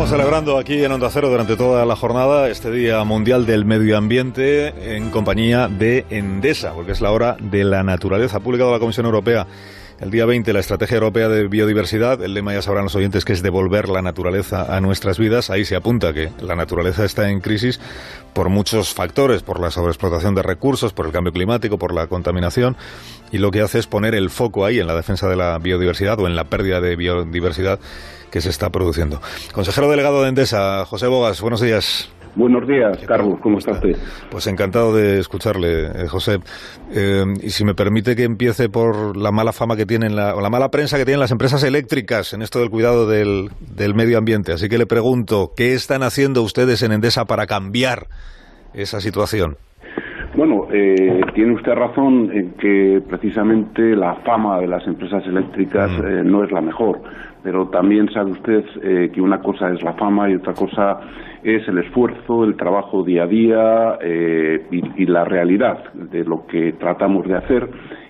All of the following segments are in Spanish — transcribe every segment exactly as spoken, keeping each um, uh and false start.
Estamos celebrando aquí en Onda Cero durante toda la jornada este Día Mundial del Medio Ambiente en compañía de Endesa, porque es la hora de la naturaleza. Ha publicado la Comisión Europea el día veinte la Estrategia Europea de Biodiversidad. El lema, ya sabrán los oyentes, que es devolver la naturaleza a nuestras vidas. Ahí se apunta que la naturaleza está en crisis por muchos factores, por la sobreexplotación de recursos, por el cambio climático, por la contaminación, y lo que hace es poner el foco ahí en la defensa de la biodiversidad o en la pérdida de biodiversidad que se está produciendo. Consejero delegado de Endesa, José Bogas, buenos días. Buenos días, Carlos, ¿cómo está usted? Pues encantado de escucharle, eh, José. Eh, y si me permite que empiece por la mala fama que tienen, la, o la mala prensa que tienen las empresas eléctricas en esto del cuidado del, del medio ambiente. Así que le pregunto, ¿qué están haciendo ustedes en Endesa para cambiar esa situación? Bueno, eh, tiene usted razón en que precisamente la fama de las empresas eléctricas mm. eh, no es la mejor, pero también sabe usted eh, que una cosa es la fama y otra cosa es el esfuerzo, el trabajo día a día eh, y, y la realidad de lo que tratamos de hacer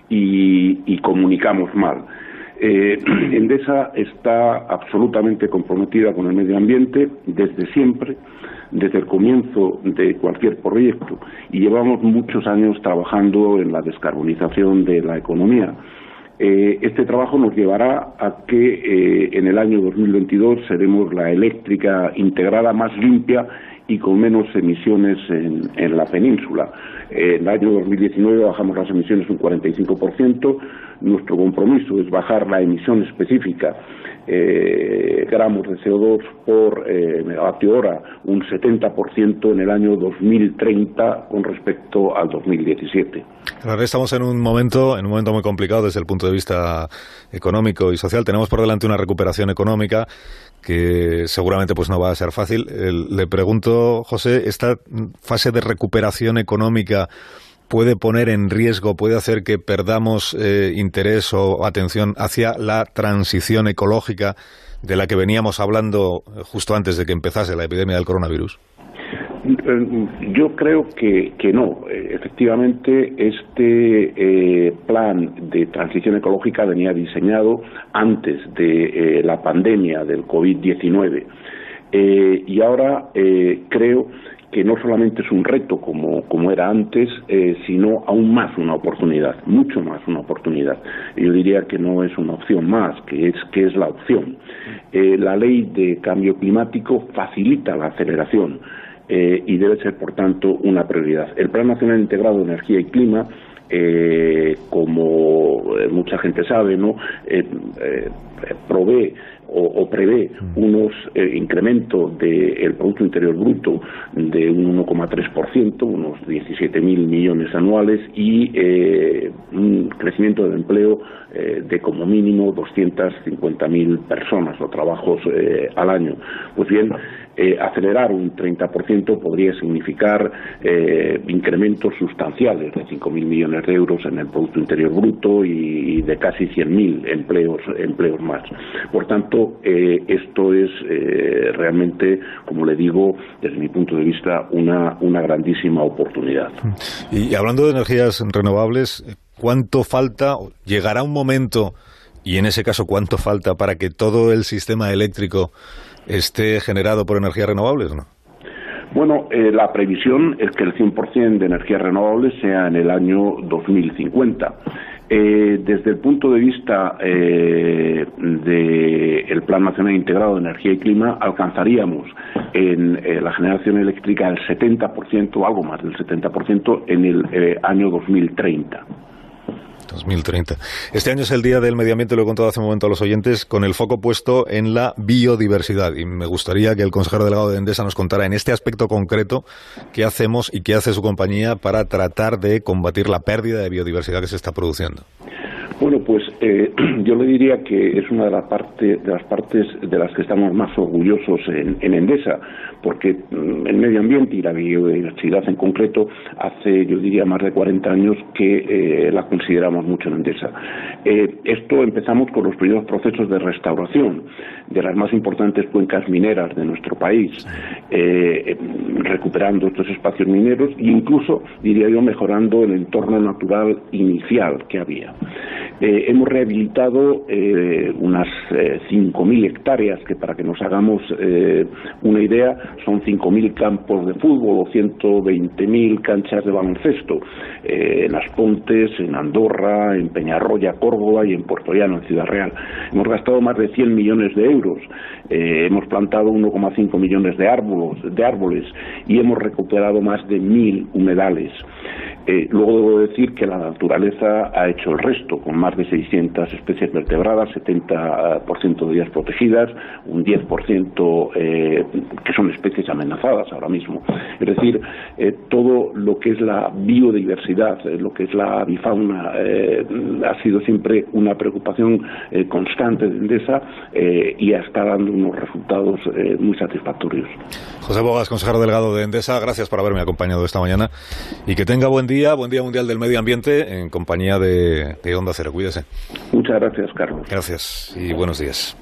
y, y comunicamos mal. Eh, Endesa está absolutamente comprometida con el medio ambiente desde siempre, desde el comienzo de cualquier proyecto, y llevamos muchos años trabajando en la descarbonización de la economía. Eh, este trabajo nos llevará a que eh, en el año dos mil veintidós seremos la eléctrica integrada más limpia y con menos emisiones en, en la península. Eh, en el año dos mil diecinueve bajamos las emisiones un cuarenta y cinco por ciento. Nuestro compromiso es bajar la emisión específica, eh, gramos de C O dos por eh, megavatio hora, un setenta por ciento en el año dos mil treinta con respecto al dos mil diecisiete. Ahora estamos en un momento, en un momento muy complicado desde el punto de vista económico y social. Tenemos por delante una recuperación económica que seguramente pues no va a ser fácil. El, le pregunto, José, ¿esta fase de recuperación económica puede poner en riesgo, puede hacer que perdamos eh, interés o atención hacia la transición ecológica de la que veníamos hablando justo antes de que empezase la epidemia del coronavirus? Yo creo que, que no. Efectivamente, este eh, plan de transición ecológica venía diseñado antes de eh, la pandemia del COVID diecinueve. Eh, y ahora eh, creo que no solamente es un reto como, como era antes, eh, sino aún más una oportunidad, mucho más una oportunidad. Yo diría que no es una opción más, que es, que es la opción. Eh, la ley de cambio climático facilita la aceleración eh, y debe ser, por tanto, una prioridad. El Plan Nacional Integrado de Energía y Clima, eh, como mucha gente sabe, ¿no? eh, eh, provee o, o prevé unos eh, incrementos del Producto Interior Bruto de un uno coma tres por ciento, unos diecisiete mil millones anuales, y eh, un crecimiento del empleo eh, de como mínimo doscientas cincuenta mil personas o trabajos eh, al año. Pues bien, eh, acelerar un treinta por ciento podría significar eh, incrementos sustanciales de cinco mil millones de euros en el Producto Interior Bruto y, y de casi cien mil empleos, empleos más. Por tanto, Eh, esto es eh, realmente, como le digo, desde mi punto de vista, una, una grandísima oportunidad. Y hablando de energías renovables, ¿cuánto falta? ¿Llegará un momento, y en ese caso cuánto falta, para que todo el sistema eléctrico esté generado por energías renovables, no? Bueno, eh, la previsión es que el cien por ciento de energías renovables sea en el año dos mil cincuenta. Eh, desde el punto de vista eh, del Plan Nacional Integrado de Energía y Clima, alcanzaríamos en eh, la generación eléctrica el setenta por ciento, algo más del setenta por ciento, en el eh, año dos mil treinta. dos mil treinta. Este año es el Día del Medio Ambiente, lo he contado hace un momento a los oyentes, con el foco puesto en la biodiversidad. Y me gustaría que el consejero delegado de Endesa nos contara en este aspecto concreto qué hacemos y qué hace su compañía para tratar de combatir la pérdida de biodiversidad que se está produciendo. Bueno, pues eh, yo le diría que es una de, la parte, de las partes de las que estamos más orgullosos en, en Endesa, porque mm, el medio ambiente y la biodiversidad en concreto hace, yo diría, más de cuarenta años que eh, la consideramos mucho en Endesa. Eh, esto empezamos con los primeros procesos de restauración de las más importantes cuencas mineras de nuestro país, eh, recuperando estos espacios mineros e incluso, diría yo, mejorando el entorno natural inicial que había. Eh, hemos rehabilitado eh, unas eh, cinco mil hectáreas, que para que nos hagamos eh, una idea son cinco mil campos de fútbol o ciento veinte mil canchas de baloncesto, eh, en Aspontes, en Andorra, en Peñarroya, Córdoba y en Puerto Llano, en Ciudad Real. Hemos gastado más de cien millones de euros, eh, hemos plantado uno coma cinco millones de árboles, de árboles y hemos recuperado más de mil humedales. Eh, luego debo decir que la naturaleza ha hecho el resto, con más de seiscientas especies vertebradas, setenta por ciento de ellas protegidas, un diez por ciento eh, que son especies amenazadas ahora mismo. Es decir, eh, todo lo que es la biodiversidad, eh, lo que es la avifauna, eh, ha sido siempre una preocupación eh, constante de Endesa eh, y está dando unos resultados eh, muy satisfactorios. José Bogas, consejero delegado de Endesa, gracias por haberme acompañado esta mañana y que tenga buen día, buen día mundial del medio ambiente en compañía de, de Onda Cero. Cuídese. Muchas gracias, Carlos. Gracias y buenos días.